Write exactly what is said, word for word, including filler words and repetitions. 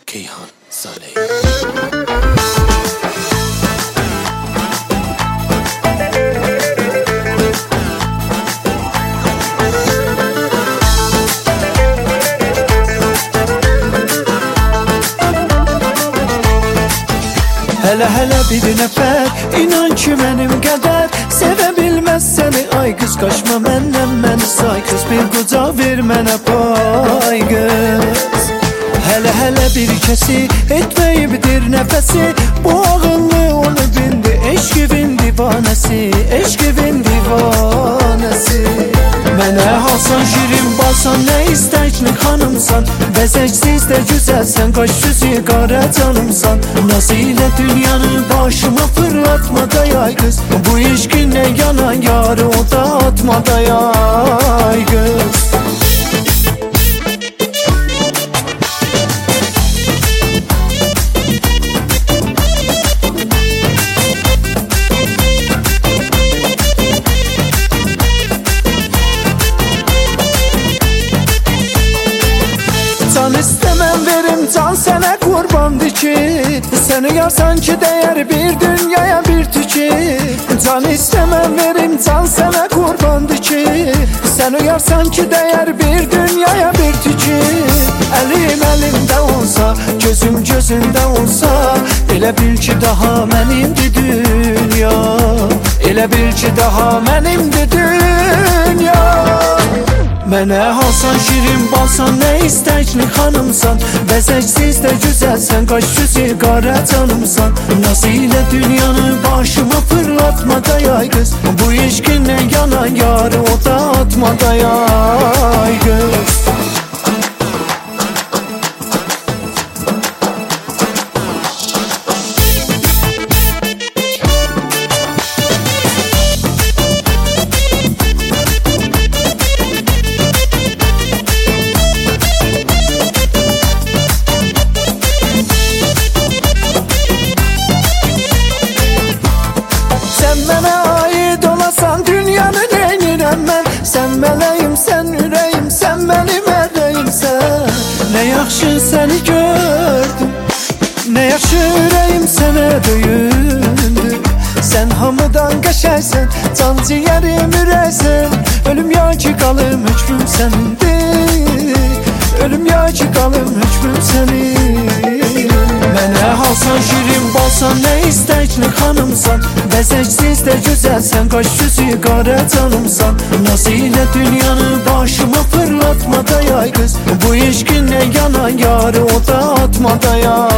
Keyhan Saleh. Hele hele bir nefer, inan ki mənim qədər sevə bilməz səni, ay qız qaçma məndən, məni say qız, bir qucaq ver mənə pay qız. Hele hele bir kəsi etməyibdir nəfəsi, bu ağıllı onu bindi, eşqivin divanəsi, eşqivin divanəsi. Mənə halsan şirin balsan, nə istəkli xanımsan, bəzəksiz də güzəlsən, qaş süzü qara canımsan. Nazı ilə dünyanı başıma fırlatma da yay qız, bu eşqinlə yanan yarı o da atma da yay qız. Can istemem verim, can sənə qurbandı ki, səni yarsan ki dəyər bir dünyaya bir tükü. Can istemem verim, can sənə qurbandı ki, səni yarsan ki dəyər bir dünyaya bir tükü. Əlim əlimdə olsa, gözüm gözündə olsa, elə bil ki daha mənimdir dünya, elə bil ki daha mənimdir dünya. Mənə halsan şirin balsan, nə istəkli xanımsan, bəzəksiz də güzəlsən, qaş süzü qara canımsan. Nazı ilə dünyanı başıma fırlatma da yay qız, bu eşqinlə yanan yarı o da atma da yay qız. Sən mələyim, sən ürəyim, sən mənim ərəyimsən. Nə yaxşı səni gördüm, nə yaxşı ürəyim sənə döyündü. Sən hamıdan qəşəksən, can ciyərim ürəksən. Ölüm ya ki qalım hökmüm sənindir, ölüm ya ki qalım hökmüm sənin. Mənə halsan şirin balsan, nə istəkli xanımsan, bəzəksiz də güzəlsən, qaş süzü qara canımsan. Nazı ilə dünyanı başıma fırlatma da yay qız, bu eşqinlə yanan yarı o da atma da yay.